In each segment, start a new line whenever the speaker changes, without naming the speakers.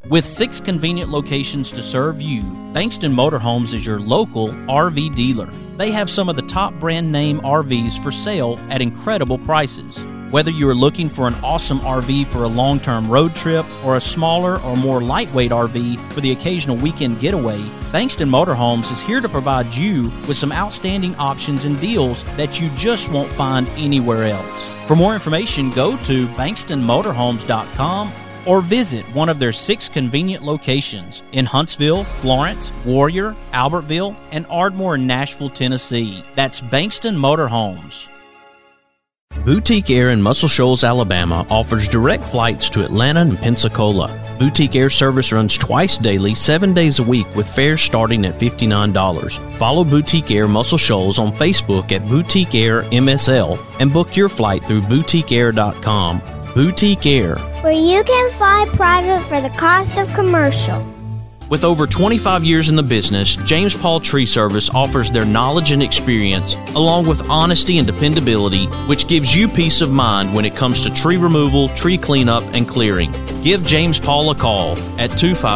With 6 convenient locations to serve you, Bankston Motorhomes is your local RV dealer. They have some of the top brand name RVs for sale at incredible prices. Whether you are looking for an awesome RV for a long-term road trip or a smaller or more lightweight RV for the occasional weekend getaway, Bankston Motorhomes is here to provide you with some outstanding options and deals that you just won't find anywhere else. For more information, go to bankstonmotorhomes.com or visit one of their 6 convenient locations in Huntsville, Florence, Warrior, Albertville, and Ardmore in Nashville, Tennessee. That's Bankston Motorhomes. Boutique Air in Muscle Shoals, Alabama offers direct flights to Atlanta and Pensacola. Boutique Air service runs twice daily, 7 days a week with fares starting at $59. Follow Boutique Air Muscle Shoals on Facebook at Boutique Air MSL and book your flight through boutiqueair.com. Boutique Air,
where you can fly private for the cost of commercial.
With over 25 years in the business, James Paul Tree Service offers their knowledge and experience, along with honesty and dependability, which gives you peace of mind when it comes to tree removal, tree cleanup, and clearing. Give James Paul a call at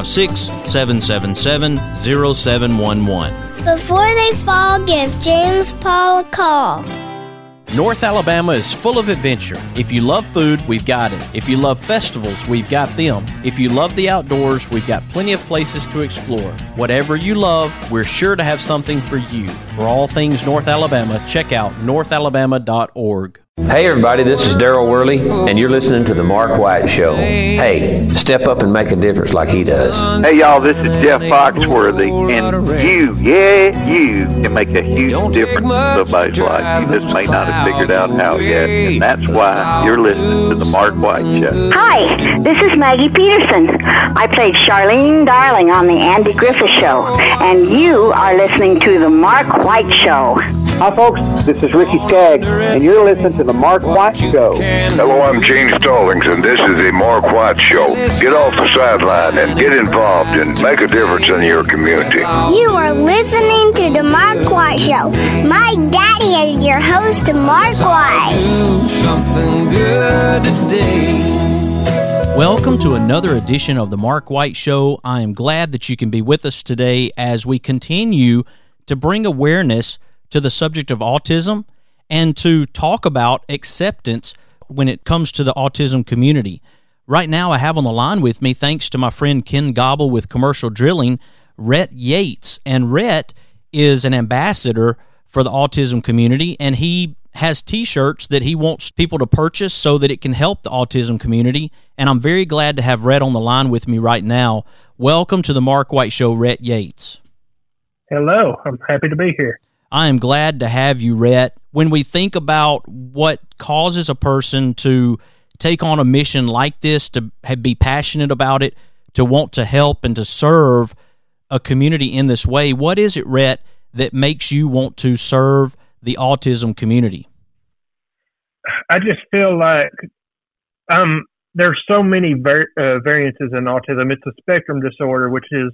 256-777-0711.
Before they fall, give James Paul a call.
North Alabama is full of adventure. If you love food, we've got it. If you love festivals, we've got them. If you love the outdoors, we've got plenty of places to explore. Whatever you love, we're sure to have something for you. For all things North Alabama, check out northalabama.org.
Hey everybody, this is Daryl Worley, and you're listening to The Mark White Show. Hey, step up and make a difference like he does.
Hey y'all, this is Jeff Foxworthy, and you can make a huge difference in somebody's life. You just may not have figured out how yet, and that's why you're listening to The Mark White Show.
Hi, this is Maggie Peterson. I played Charlene Darling on The Andy Griffith Show, and you are listening to The Mark White Show.
Hi folks, this is Ricky Skaggs, and you're listening to The Mark White Show.
Hello, I'm Gene Stallings, and this is The Mark White Show. Get off the sideline and get involved and make a difference in your community.
You are listening to The Mark White Show. My daddy is your host, Mark White.
Something good today.
Welcome to another edition of The Mark White Show. I am glad that you can be with us today as we continue to bring awareness to the subject of autism and to talk about acceptance when it comes to the autism community. Right now I have on the line with me, thanks to my friend Ken Gobble with Commercial Drilling, Rhett Yates. And Rhett is an ambassador for the autism community, and he has T-shirts that he wants people to purchase so that it can help the autism community. And I'm very glad to have Rhett on the line with me right now. Welcome to the Mark White Show, Rhett Yates.
Hello, I'm happy to be here.
I am glad to have you, Rhett. When we think about what causes a person to take on a mission like this, to be passionate about it, to want to help and to serve a community in this way, what is it, Rhett, that makes you want to serve the autism community?
I just feel like there's so many variances in autism. It's a spectrum disorder, which is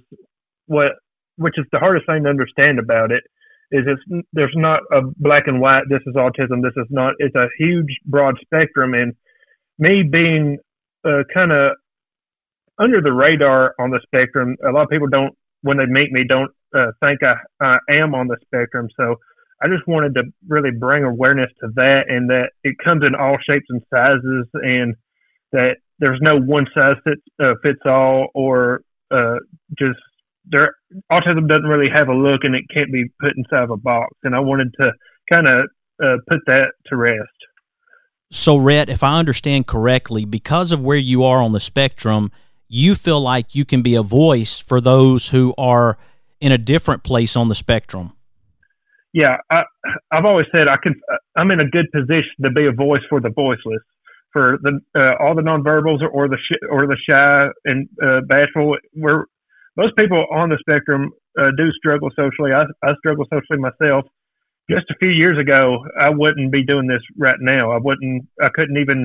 the hardest thing to understand about it. There's not a black and white, this is autism, this is not. It's a huge, broad spectrum. And me being kind of under the radar on the spectrum, a lot of people don't, when they meet me, don't think I am on the spectrum. So I just wanted to really bring awareness to that, and that it comes in all shapes and sizes, and that there's no one size fits all, or just autism doesn't really have a look, and it can't be put inside of a box. And I wanted to kind of put that to rest.
So, Rhett, if I understand correctly, because of where you are on the spectrum, you feel like you can be a voice for those who are in a different place on the spectrum.
Yeah, I've always said I'm in a good position to be a voice for the voiceless, for the all the nonverbals or the shy and bashful. Most people on the spectrum do struggle socially. I struggle socially myself. Just a few years ago, I wouldn't be doing this right now. I couldn't even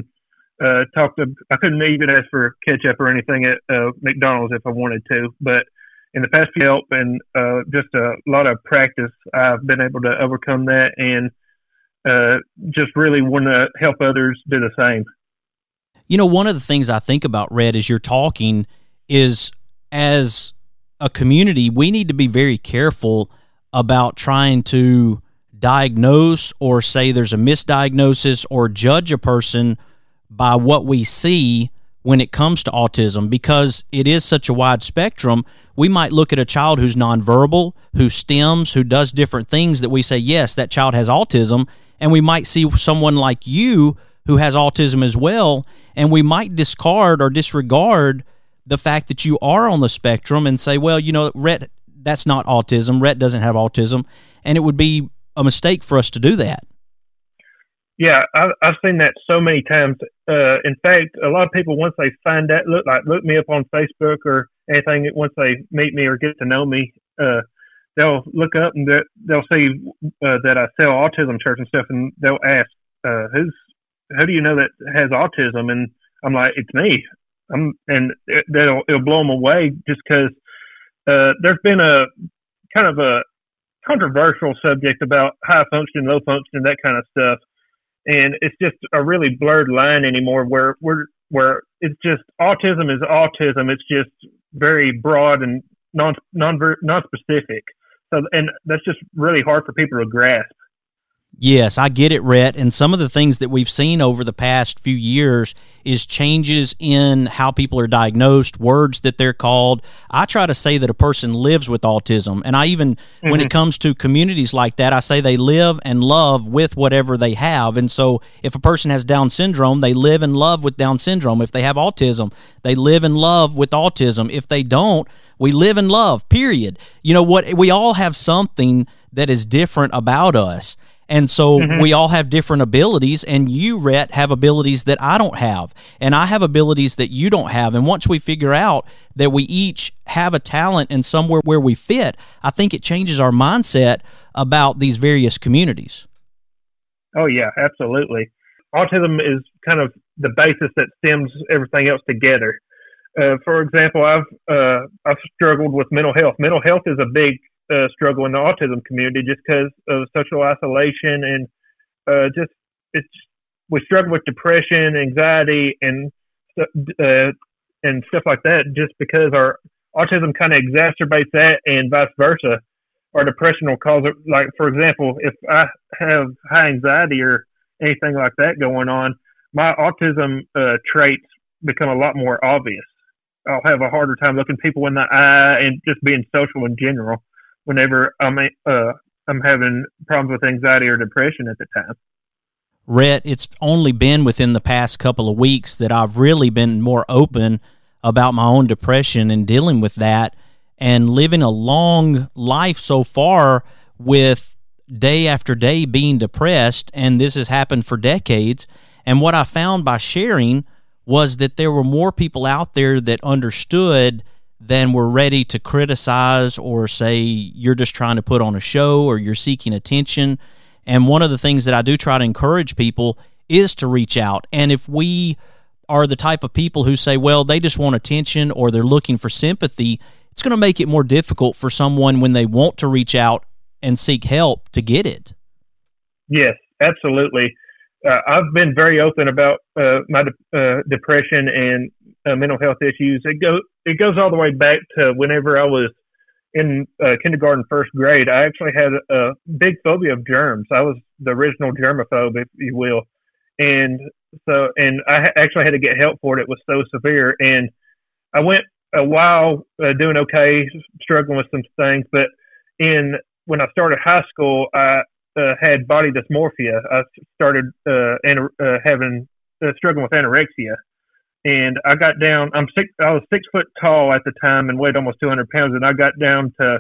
I couldn't even ask for ketchup or anything at McDonald's if I wanted to. But in the past few help and just a lot of practice, I've been able to overcome that and just really want to help others do the same.
You know, one of the things I think about, Rhett, as you're talking is as a community, we need to be very careful about trying to diagnose or say there's a misdiagnosis or judge a person by what we see when it comes to autism, because it is such a wide spectrum. We might look at a child who's nonverbal, who stems, who does different things that we say, yes, that child has autism, and we might see someone like you who has autism as well, and we might discard or disregard the fact that you are on the spectrum and say, well, Rhett, that's not autism. Rhett doesn't have autism, and it would be a mistake for us to do that.
Yeah, I've seen that so many times. In fact, a lot of people, once they find out, look me up on Facebook or anything, once they meet me or get to know me, they'll look up and they'll see that I sell autism shirts and stuff, and they'll ask, who do you know that has autism? And I'm like, it's me. It'll blow them away, just because there's been a kind of a controversial subject about high function, low function, that kind of stuff. And it's just a really blurred line anymore where it's just autism is autism. It's just very broad and non-specific. So, and that's just really hard for people to grasp.
Yes, I get it, Rhett. And some of the things that we've seen over the past few years is changes in how people are diagnosed, words that they're called. I try to say that a person lives with autism. And I even, when it comes to communities like that, I say they live and love with whatever they have. And so if a person has Down syndrome, they live and love with Down syndrome. If they have autism, they live and love with autism. If they don't, we live and love, period. You know what? We all have something that is different about us. And so we all have different abilities, and you, Rhett, have abilities that I don't have, and I have abilities that you don't have. And once we figure out that we each have a talent and somewhere where we fit, I think it changes our mindset about these various communities.
Oh, yeah, absolutely. Autism is kind of the basis that stems everything else together. For example, I've struggled with mental health. Mental health is a big struggle in the autism community, just because of social isolation and we struggle with depression, anxiety, and stuff like that, just because our autism kind of exacerbates that, and vice versa. Our depression will cause it. Like, for example, if I have high anxiety or anything like that going on, my autism traits become a lot more obvious. I'll have a harder time looking people in the eye and just being social in general whenever I'm having problems with anxiety or depression at the time.
Rhett, it's only been within the past couple of weeks that I've really been more open about my own depression and dealing with that, and living a long life so far with day after day being depressed, and this has happened for decades. And what I found by sharing was that there were more people out there that understood than were ready to criticize or say you're just trying to put on a show or you're seeking attention. And one of the things that I do try to encourage people is to reach out. And if we are the type of people who say, well, they just want attention or they're looking for sympathy, it's going to make it more difficult for someone when they want to reach out and seek help to get it.
Yes, absolutely. I've been very open about my depression and mental health issues. It goes all the way back to whenever I was in kindergarten, first grade. I actually had a big phobia of germs. I was the original germaphobe, if you will. And I actually had to get help for it. It was so severe. And I went a while doing okay, struggling with some things. But when I started high school, I had body dysmorphia. I started struggling with anorexia. And I got down, I was 6 foot tall at the time and weighed almost 200 pounds. And I got down to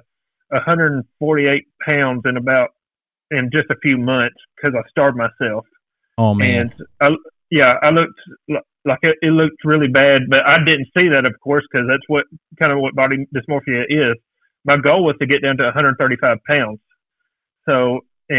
148 pounds in just a few months because I starved myself.
Oh, man.
And I looked like it looked really bad, but I didn't see that, of course, because that's what body dysmorphia is. My goal was to get down to 135 pounds. So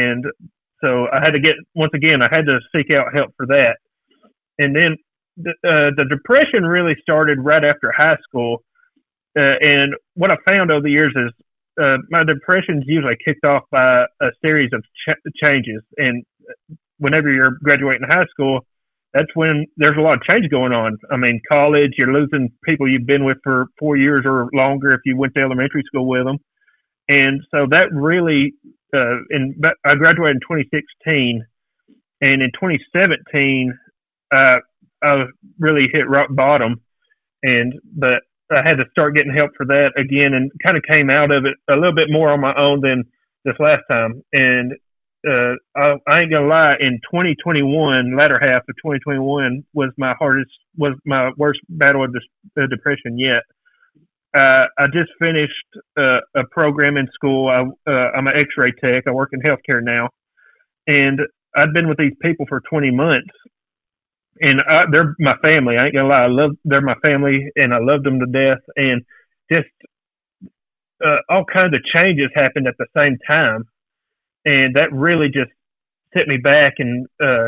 I had to seek out help for that. And then the depression really started right after high school. And what I found over the years is my depression's usually kicked off by a series of changes. And whenever you're graduating high school, that's when there's a lot of change going on. I mean, college, you're losing people you've been with for 4 years or longer if you went to elementary school with them. And so that really, I graduated in 2016, and in 2017, I really hit rock bottom, but I had to start getting help for that again, and kind of came out of it a little bit more on my own than this last time. And I ain't gonna lie, in 2021, latter half of 2021 was my worst battle of depression yet. I just finished a program in school. I'm an X-ray tech. I work in healthcare now, and I've been with these people for 20 months, and they're my family. I ain't gonna lie, they're my family, and I love them to death. And just all kinds of changes happened at the same time, and that really just set me back. And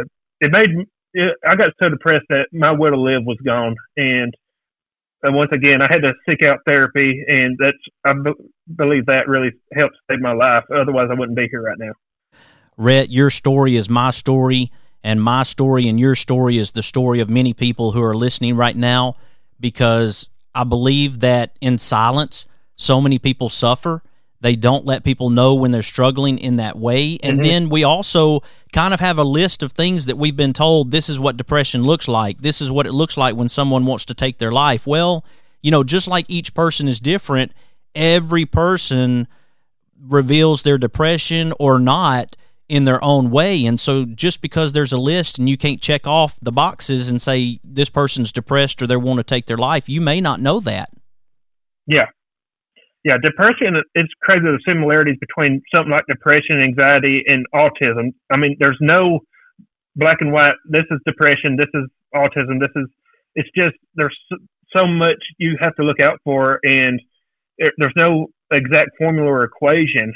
I got so depressed that my will to live was gone. And once again, I had to seek out therapy, and I believe that really helped save my life. Otherwise, I wouldn't be here right now.
Rhett, your story is my story, and my story and your story is the story of many people who are listening right now, because I believe that in silence, so many people suffer. They don't let people know when they're struggling in that way. And then we also kind of have a list of things that we've been told, this is what depression looks like. This is what it looks like when someone wants to take their life. Well, just like each person is different, every person reveals their depression or not in their own way. And so just because there's a list and you can't check off the boxes and say this person's depressed or they want to take their life, you may not know that.
Yeah. Yeah, depression, it's crazy the similarities between something like depression, anxiety, and autism. I mean, there's no black and white, this is depression, this is autism, it's just, there's so much you have to look out for, and there's no exact formula or equation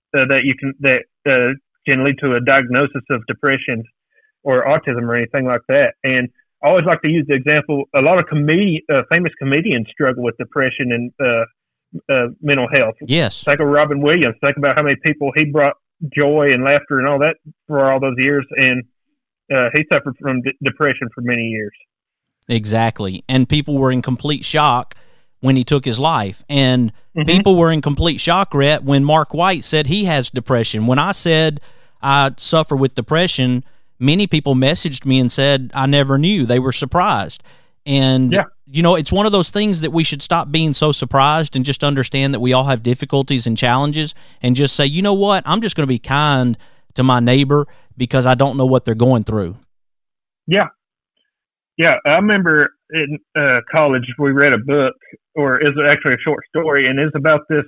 that can lead to a diagnosis of depression or autism or anything like that. And I always like to use the example, a lot of famous comedians struggle with depression and mental health.
Yes.
Think of Robin Williams. Think about how many people he brought joy and laughter and all that for all those years, and he suffered from depression for many years.
Exactly. And people were in complete shock when he took his life. And people were in complete shock, Rhett, when Mark White said he has depression. When I said I suffer with depression, many people messaged me and said I never knew. They were surprised. And it's one of those things that we should stop being so surprised and just understand that we all have difficulties and challenges, and just say, you know what, I'm just going to be kind to my neighbor because I don't know what they're going through. Yeah.
Yeah. I remember in college, we read a book, or is actually a short story, and it's about this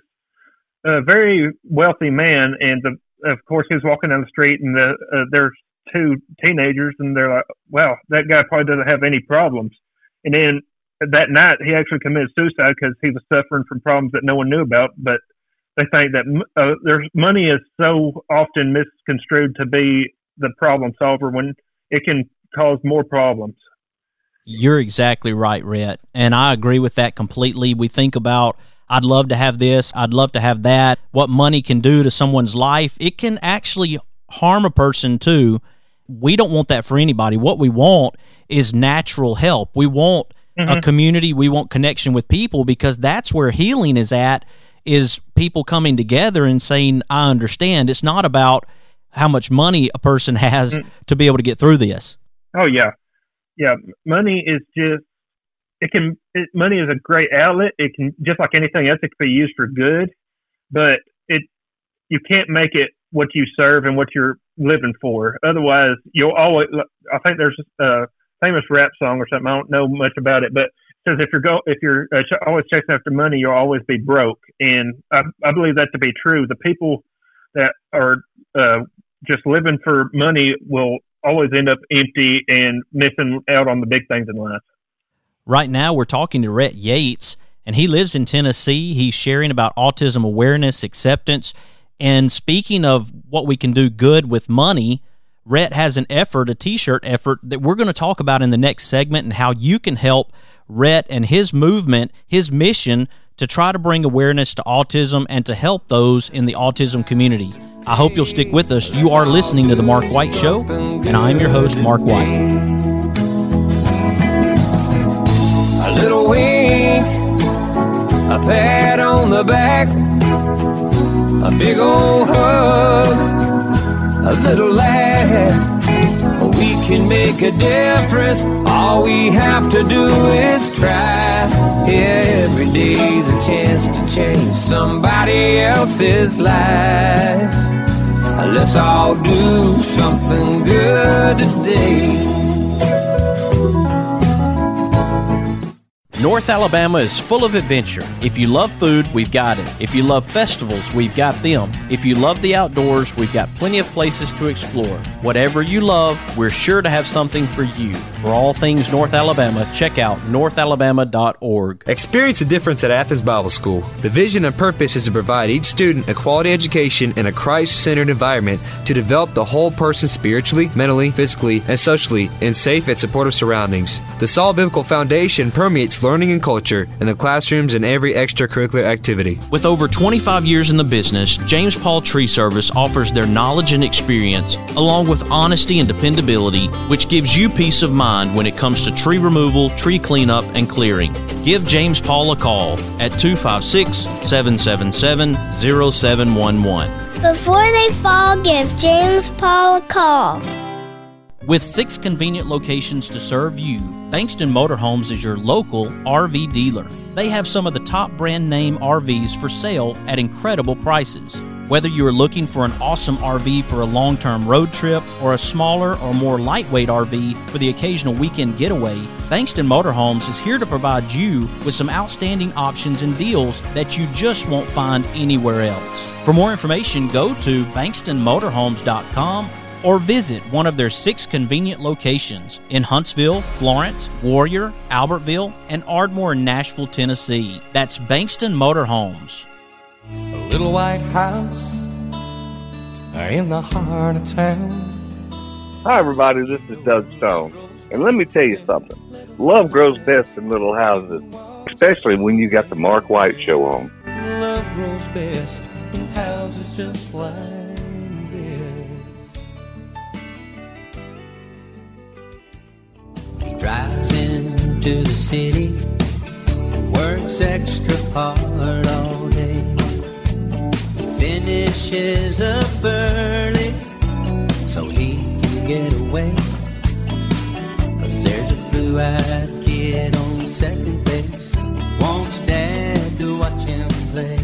very wealthy man. And of course, he was walking down the street, and there's two teenagers, and they're like, wow, that guy probably doesn't have any problems. And then that night, he actually committed suicide because he was suffering from problems that no one knew about. But they think that money is so often misconstrued to be the problem solver when it can cause more problems.
You're exactly right, Rhett. And I agree with that completely. We think about, I'd love to have this, I'd love to have that. What money can do to someone's life, it can actually harm a person too. We don't want that for anybody. What we want is natural help. We want a community. We want connection with people, because that's where healing is at, is people coming together and saying, I understand. It's not about how much money a person has to be able to get through this.
Oh, yeah. Yeah. Money is just, money is a great outlet. It can, just like anything else, it can be used for good, but you can't make it what you serve and what you're living for. Otherwise, you'll always, I think there's a famous rap song or something, I don't know much about it, but it says if you're always chasing after money, you'll always be broke. And I believe that to be true. The people that are just living for money will always end up empty and missing out on the big things in life.
Right now, we're talking to Rhett Yates, and he lives in Tennessee. He's sharing about autism awareness, acceptance. And speaking of what we can do good with money, Rhett has an effort, a T-shirt effort, that we're going to talk about in the next segment, and how you can help Rhett and his movement, his mission, to try to bring awareness to autism and to help those in the autism community. I hope you'll stick with us. You are listening to The Mark White Show, and I'm your host, Mark White.
pat on the back, a big old hug, a little laugh. We can make a difference. All we have to do is try. Every day's a chance to change somebody else's life. Let's all do something good today.
North Alabama is full of adventure. If you love food, we've got it. If you love festivals, we've got them. If you love the outdoors, we've got plenty of places to explore. Whatever you love, we're sure to have something for you. For all things North Alabama, check out northalabama.org.
Experience the difference at Athens Bible School. The vision and purpose is to provide each student a quality education in a Christ-centered environment to develop the whole person spiritually, mentally, physically, and socially in safe and supportive surroundings. The solid biblical foundation permeates learning and culture in the classrooms and every extracurricular activity.
With over 25 years in the business, James Paul Tree Service offers their knowledge and experience, along with honesty and dependability, which gives you peace of mind when it comes to tree removal, tree cleanup, and clearing. Give James Paul a call at 256-777-0711.
Before they fall, give James Paul a call.
With 6 convenient locations to serve you, Bankston Motorhomes is your local RV dealer. They have some of the top brand name RVs for sale at incredible prices. Whether you are looking for an awesome RV for a long-term road trip or a smaller or more lightweight RV for the occasional weekend getaway, Bankston Motorhomes is here to provide you with some outstanding options and deals that you just won't find anywhere else. For more information, go to bankstonmotorhomes.com or visit one of their 6 convenient locations in Huntsville, Florence, Warrior, Albertville, and Ardmore in Nashville, Tennessee. That's Bankston Motorhomes.
A little white house in the heart of town.
Hi, everybody. This is Doug Stone. And let me tell you something. Love grows best in little houses, especially when you got the Mark White Show on.
Love grows best in houses just like this. He drives into the city, works extra hard all day. Finishes up early so he can get away. 'Cause there's a blue-eyed kid on second base, wants Dad to watch him play.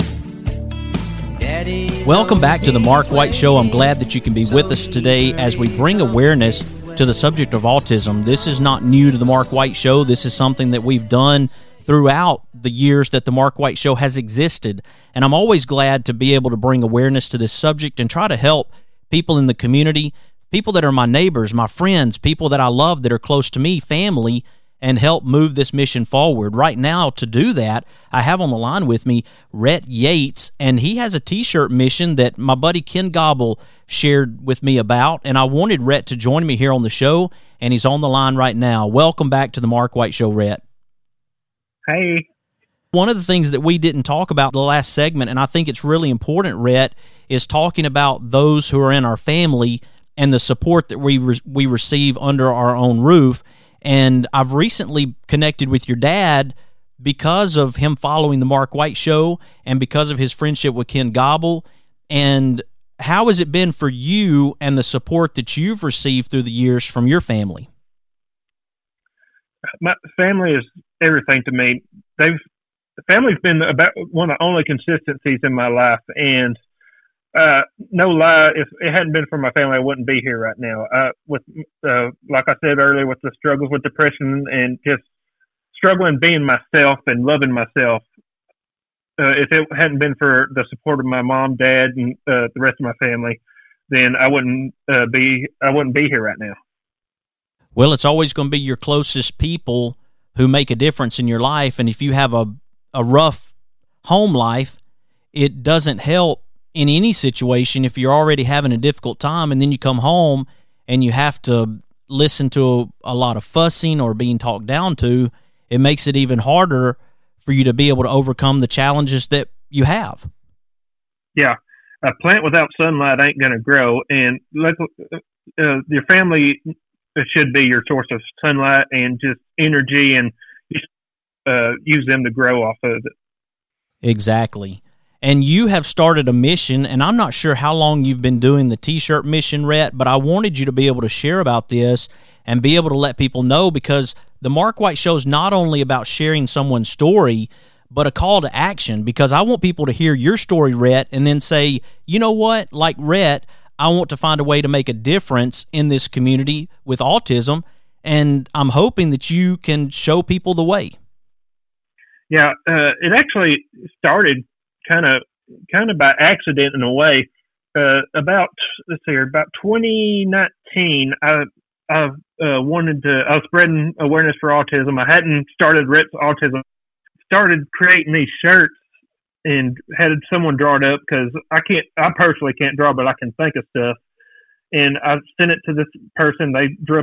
Daddy.
Welcome back to the Mark White Show. I'm glad that you can be with us today as we bring awareness to the subject of autism. This is not new to the Mark White Show. This is something that we've done throughout the years that the Mark White Show has existed. And I'm always glad to be able to bring awareness to this subject and try to help people in the community, people that are my neighbors, my friends, people that I love that are close to me, family, and help move this mission forward. Right now, to do that, I have on the line with me Rhett Yates, and he has a T-shirt mission that my buddy Ken Gobble shared with me about, and I wanted Rhett to join me here on the show, and he's on the line right now. Welcome back to the Mark White Show, Rhett.
Hey.
One of the things that we didn't talk about the last segment, and I think it's really important, Rhett, is talking about those who are in our family and the support that we receive under our own roof. And I've recently connected with your dad because of him following the Mark White Show and because of his friendship with Ken Gobble. And how has it been for you and the support that you've received through the years from your family?
My family is everything to me. The family's been about one of the only consistencies in my life, and no lie, if it hadn't been for my family, I wouldn't be here right now. Like I said earlier, with the struggles with depression and just struggling being myself and loving myself. If it hadn't been for the support of my mom, dad, and the rest of my family, then I wouldn't be here right now.
Well, it's always going to be your closest people who make a difference in your life, and if you have a rough home life, it doesn't help in any situation if you're already having a difficult time and then you come home and you have to listen to a lot of fussing or being talked down to. It makes it even harder for you to be able to overcome the challenges that you have.
Yeah. A plant without sunlight ain't going to grow, and your family should be your source of sunlight and just energy, and just use them to grow off of it.
Exactly. And you have started a mission, and I'm not sure how long you've been doing the T-shirt mission, Rhett, but I wanted you to be able to share about this and be able to let people know, because the Mark White Show is not only about sharing someone's story, but a call to action, because I want people to hear your story, Rhett, and then say, you know what, like Rhett, I want to find a way to make a difference in this community with autism, and I'm hoping that you can show people the way.
Yeah, it actually started kind of by accident in a way. About 2019, I was spreading awareness for autism. I hadn't started Rhett's Autism. Started creating these shirts and had someone draw it up, because I personally can't draw, but I can think of stuff. And I sent it to this person. They drew up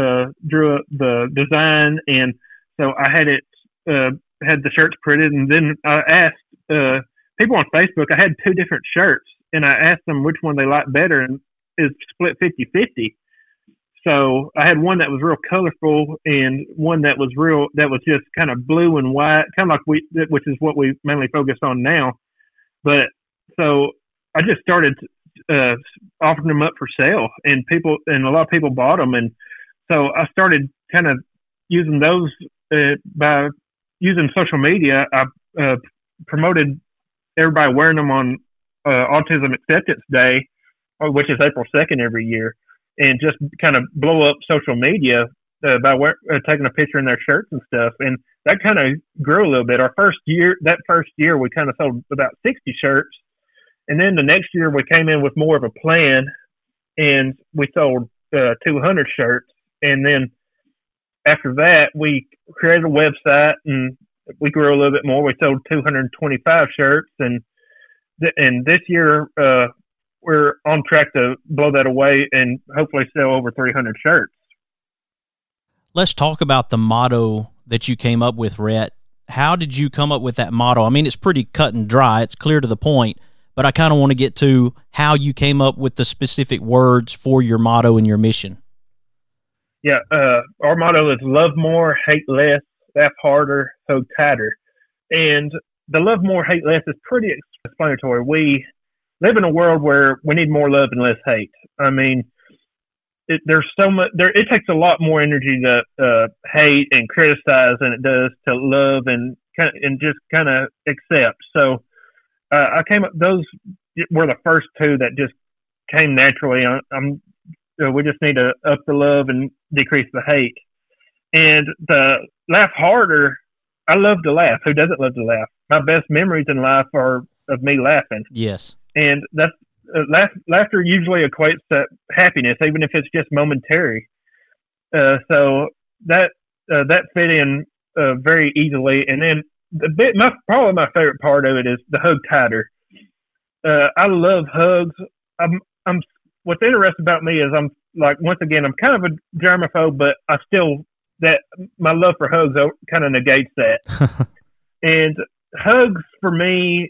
the design, and so I had it had the shirts printed, and then I asked people on Facebook. I had 2 different shirts, and I asked them which one they liked better, and it's split 50-50. So I had one that was real colorful, and one that was just kind of blue and white, kind of like which is what we mainly focus on now. But so I just started offering them up for sale, and a lot of people bought them, and so I started kind of using those by using social media. I promoted everybody wearing them on Autism Acceptance Day, which is April 2nd every year, and just kind of blow up social media by taking a picture in their shirts and stuff. And that kind of grew a little bit. That first year, we kind of sold about 60 shirts. And then the next year, we came in with more of a plan, and we sold 200 shirts. And then after that, we created a website, and we grew a little bit more. We sold 225 shirts. And this year, we're on track to blow that away and hopefully sell over 300 shirts.
Let's talk about the motto that you came up with, Rhett. How did you come up with that motto? I mean, it's pretty cut and dry. It's clear to the point, but I kind of want to get to how you came up with the specific words for your motto and your mission.
Yeah, our motto is love more, hate less, laugh harder, hug tighter. And the love more, hate less is pretty explanatory. We live in a world where we need more love and less hate. I mean, there's so much. It takes a lot more energy to hate and criticize than it does to love and just kind of accept. So I came up. Those were the first 2 that just came naturally. We just need to up the love and decrease the hate. And the laugh harder. I love to laugh. Who doesn't love to laugh? My best memories in life are of me laughing.
Yes.
And that's laughter usually equates to happiness, even if it's just momentary. So that fit in very easily. And then probably my favorite part of it is the hug tighter. I love hugs. What's interesting about me is I'm kind of a germaphobe, but my love for hugs kind of negates that. And hugs for me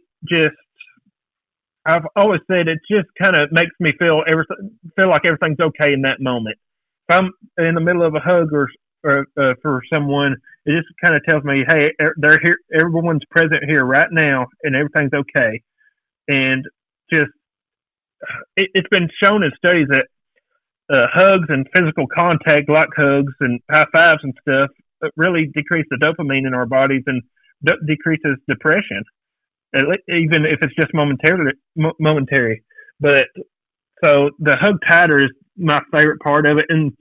I've always said it just kind of makes me feel like everything's okay in that moment. If I'm in the middle of a hug or for someone, it just kind of tells me, hey, they're here, everyone's present here right now, and everything's okay. And just it's been shown in studies that hugs and physical contact, like hugs and high fives and stuff, really decrease the dopamine in our bodies and decreases depression, even if it's just momentary. But so the hug tighter is my favorite part of it, and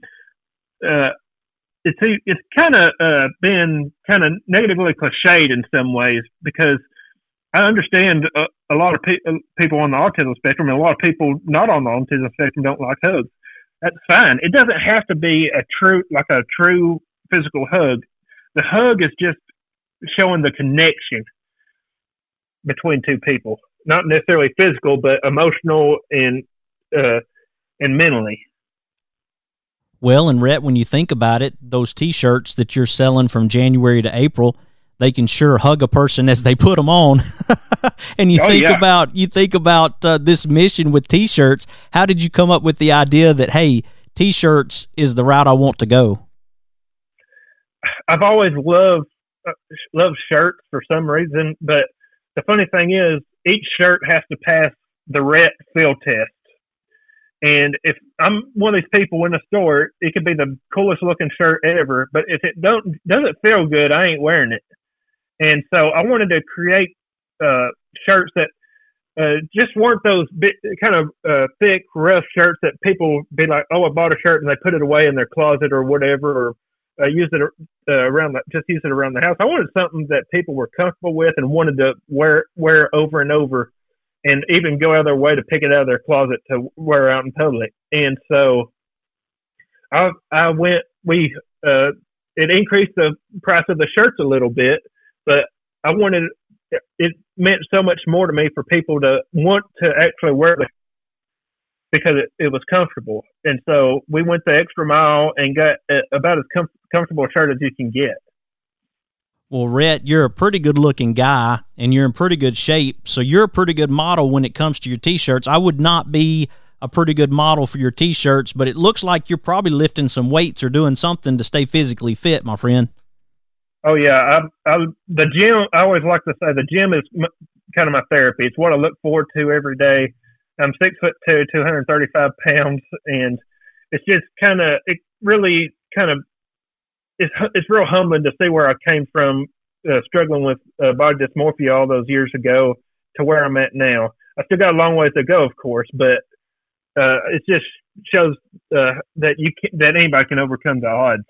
it's kind of been kind of negatively cliched in some ways, because I understand a lot of people on the autism spectrum, and a lot of people not on the autism spectrum don't like hugs. That's fine. It doesn't have to be a true physical hug. The hug is just showing the connection between 2 people, not necessarily physical, but emotional and mentally.
Well, and Rhett, when you think about it, those T-shirts that you're selling from January to April, they can sure hug a person as they put them on. And you think about this mission with T-shirts. How did you come up with the idea that, hey, T-shirts is the route I want to go?
I've always loved shirts for some reason, but the funny thing is, each shirt has to pass the Rhett field test. And if I'm one of these people in the store, it could be the coolest looking shirt ever, but if it doesn't feel good, I ain't wearing it. And so I wanted to create shirts that just weren't those big, kind of thick, rough shirts that people be like, oh, I bought a shirt and they put it away in their closet or whatever, or use it around the house. I wanted something that people were comfortable with and wanted to wear over and over, and even go out of their way to pick it out of their closet to wear out in public. And so it increased the price of the shirts a little bit, but it meant so much more to me for people to want to actually wear it because it was comfortable. And so we went the extra mile and got about as comfortable a shirt as you can get.
Well, Rhett, you're a pretty good-looking guy, and you're in pretty good shape, so you're a pretty good model when it comes to your T-shirts. I would not be a pretty good model for your T-shirts, but it looks like you're probably lifting some weights or doing something to stay physically fit, my friend.
Oh, yeah. The gym, I always like to say the gym is kind of my therapy. It's what I look forward to every day. I'm 6'2", 235 pounds, and it's just it's real humbling to see where I came from, struggling with body dysmorphia all those years ago to where I'm at now. I still got a long ways to go, of course, but it just shows that anybody can overcome the odds.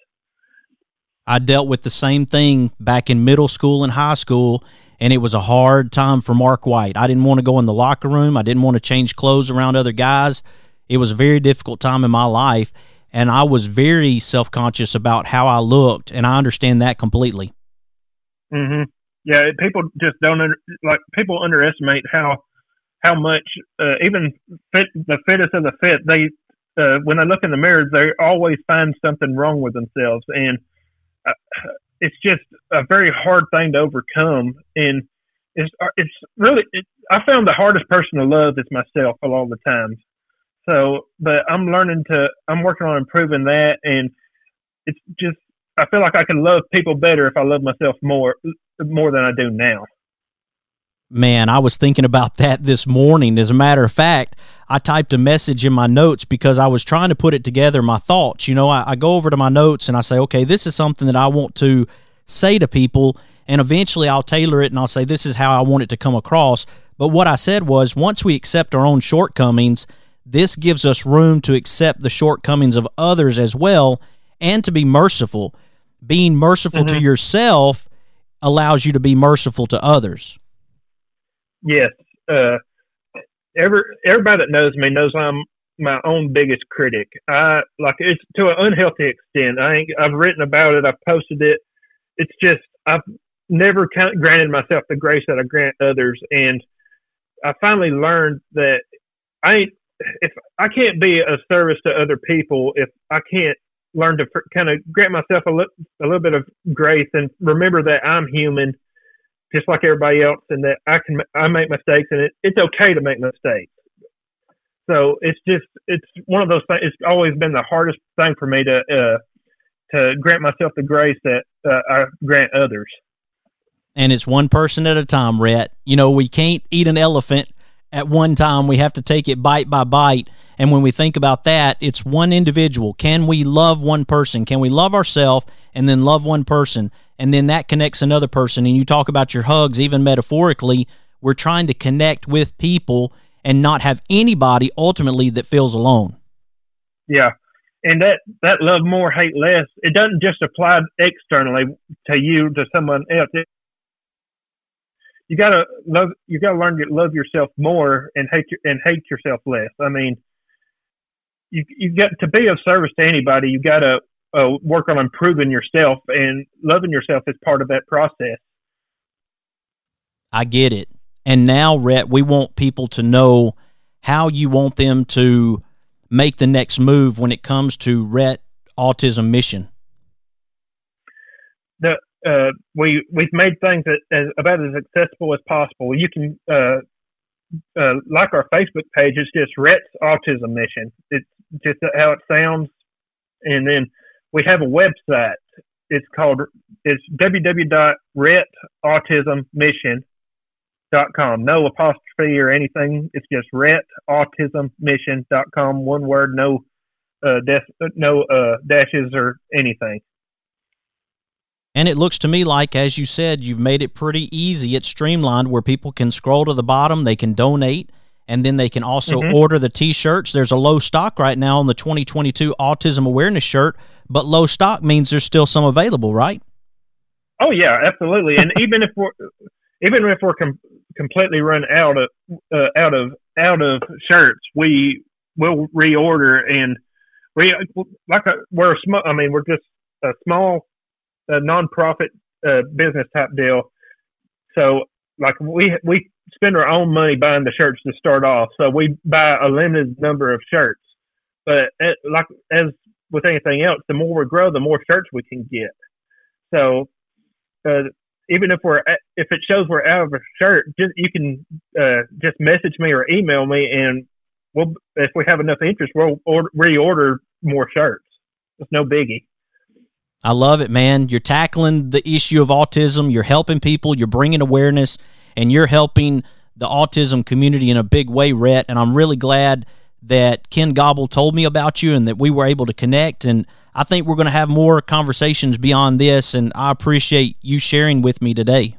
I dealt with the same thing back in middle school and high school, and it was a hard time for Mark White. I didn't want to go in the locker room. I didn't want to change clothes around other guys. It was a very difficult time in my life, and I was very self-conscious about how I looked, and I understand that completely.
Mm-hmm. Yeah, people just people underestimate how much even the fittest of the fit, they when they look in the mirror, they always find something wrong with themselves, and it's just a very hard thing to overcome. And it's really I found the hardest person to love is myself a lot of the times. So, but I'm working on improving that, and it's just, I feel like I can love people better if I love myself more than I do now.
Man, I was thinking about that this morning. As a matter of fact, I typed a message in my notes because I was trying to put it together, my thoughts. You know, I go over to my notes and I say, okay, this is something that I want to say to people, and eventually I'll tailor it and I'll say, this is how I want it to come across. But what I said was, once we accept our own shortcomings, this gives us room to accept the shortcomings of others as well, and to be merciful. Being merciful to yourself allows you to be merciful to others.
Yes. Everybody that knows me knows I'm my own biggest critic. It's to an unhealthy extent. I've written about it. I've posted it. It's just, I've never granted myself the grace that I grant others. And I finally learned that if I can't be a service to other people, if I can't learn to kind of grant myself a little bit of grace and remember that I'm human just like everybody else, and that I make mistakes, and it's okay to make mistakes. So it's one of those things. It's always been the hardest thing for me to grant myself the grace that I grant others.
And it's one person at a time, Rhett. You know, we can't eat an elephant at one time. We have to take it bite by bite. And when we think about that, it's one individual. Can we love one person? Can we love ourselves and then love one person? And then that connects another person. And you talk about your hugs, even metaphorically, we're trying to connect with people and not have anybody ultimately that feels alone.
Yeah. And that love more, hate less, it doesn't just apply externally to you, to someone else. You gotta learn to love yourself more and hate yourself less. I mean, you got to be of service to anybody. You got to work on improving yourself, and loving yourself is part of that process.
I get it. And now, Rhett, we want people to know how you want them to make the next move when it comes to Rhett Autism Mission.
We've made things about as accessible as possible. You can like our Facebook page. It's just Rhett's Autism Mission. It's just how it sounds. And then we have a website. It's www.rhettautismmission. No apostrophe or anything. It's just rhetautismmission.com. One word, no dashes or anything.
And it looks to me like, as you said, you've made it pretty easy. It's streamlined where people can scroll to the bottom, they can donate, and then they can also order the T-shirts. There's a low stock right now on the 2022 Autism Awareness shirt, but low stock means there's still some available, right?
Oh yeah, absolutely. And even if we're completely run out of shirts, we will reorder, and we're just a small non-profit business type deal. So like we spend our own money buying the shirts to start off. So we buy a limited number of shirts. But like as with anything else, the more we grow, the more shirts we can get. So even if it shows we're out of a shirt, you can just message me or email me, and if we have enough interest, we'll reorder more shirts. It's no biggie.
I love it, man. You're tackling the issue of autism. You're helping people. You're bringing awareness, and you're helping the autism community in a big way, Rhett. And I'm really glad that Ken Gobble told me about you and that we were able to connect. And I think we're going to have more conversations beyond this, and I appreciate you sharing with me today.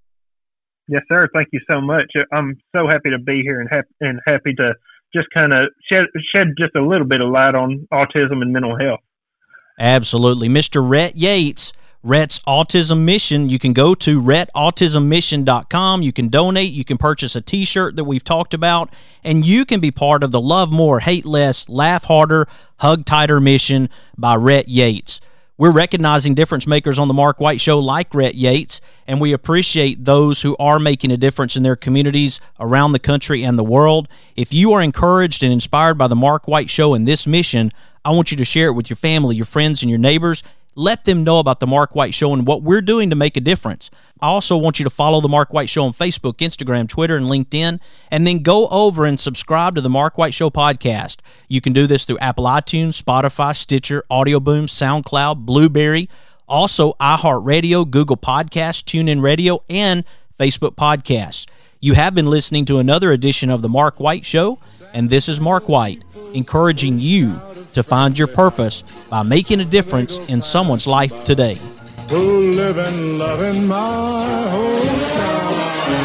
Yes, sir. Thank you so much. I'm so happy to be here and happy to just kind of shed just a little bit of light on autism and mental health.
Absolutely. Mr. Rhett Yates, Rhett's Autism Mission. You can go to rhetautismmission.com. You can donate. You can purchase a T-shirt that we've talked about, and you can be part of the Love More, Hate Less, Laugh Harder, Hug Tighter mission by Rhett Yates. We're recognizing difference makers on the Mark White Show like Rhett Yates, and we appreciate those who are making a difference in their communities around the country and the world. If you are encouraged and inspired by the Mark White Show and this mission, I want you to share it with your family, your friends, and your neighbors. Let them know about the Mark White Show and what we're doing to make a difference. I also want you to follow the Mark White Show on Facebook, Instagram, Twitter, and LinkedIn, and then go over and subscribe to the Mark White Show podcast. You can do this through Apple iTunes, Spotify, Stitcher, Audio Boom, SoundCloud, Blueberry, also iHeartRadio, Google Podcasts, TuneIn Radio, and Facebook Podcasts. You have been listening to another edition of the Mark White Show, and this is Mark White, encouraging you to find your purpose by making a difference in someone's life today.
Who live and love in my hometown.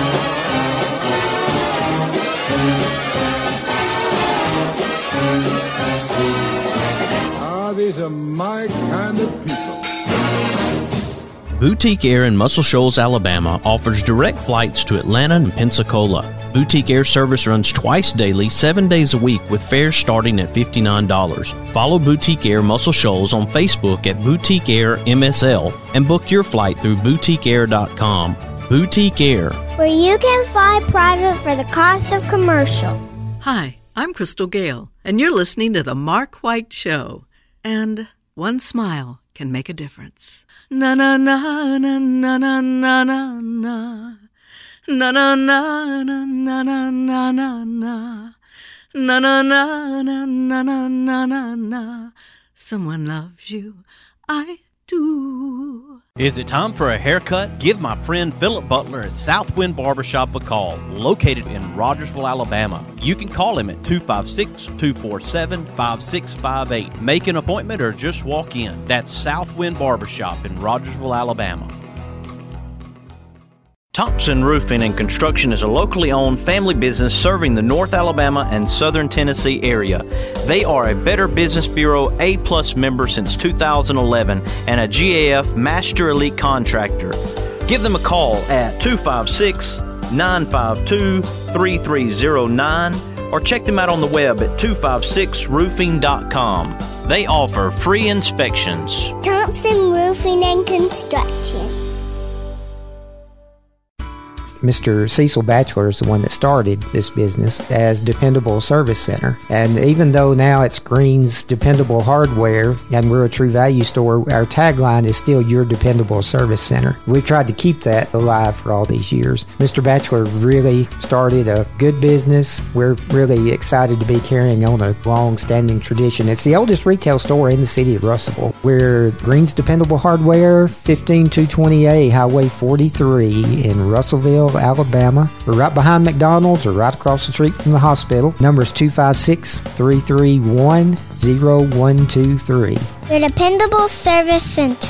These are my kind of people.
Boutique Air in Muscle Shoals, Alabama offers direct flights to Atlanta and Pensacola. Boutique Air service runs twice daily, 7 days a week, with fares starting at $59. Follow Boutique Air Muscle Shoals on Facebook at Boutique Air MSL and book your flight through boutiqueair.com. Boutique Air,
where you can fly private for the cost of commercial.
Hi, I'm Crystal Gale, and you're listening to The Mark White Show. And one smile can make a difference. Na na na na na na na na na. Na na na na na na na na na. Na na na na na na na na na. Someone loves you, I do.
Is it time for a haircut? Give my friend Philip Butler at Southwind Barbershop a call, located in Rogersville, Alabama. You can call him at 256-247-5658. Make an appointment or just walk in. That's Southwind Barbershop in Rogersville, Alabama. Thompson Roofing and Construction is a locally owned family business serving the North Alabama and Southern Tennessee area. They are a Better Business Bureau A+ member since 2011 and a GAF Master Elite Contractor. Give them a call at 256-952-3309 or check them out on the web at 256roofing.com. They offer free inspections.
Thompson Roofing and Construction.
Mr. Cecil Batchelor is the one that started this business as Dependable Service Center. And even though now it's Green's Dependable Hardware and we're a True Value store, our tagline is still Your Dependable Service Center. We've tried to keep that alive for all these years. Mr. Batchelor really started a good business. We're really excited to be carrying on a long-standing tradition. It's the oldest retail store in the city of Russellville. We're Green's Dependable Hardware, 15220A Highway 43 in Russellville, Mobile, Alabama. We're right behind McDonald's or right across the street from the hospital. Number is 256-331-0123.
Your dependable service center.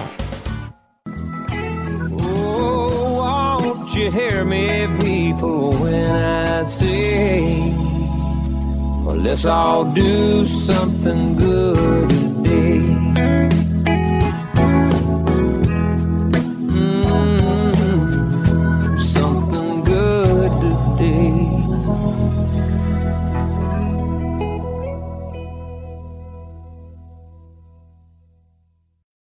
Oh, won't you hear me, people, when I say, well, let's all do something good today.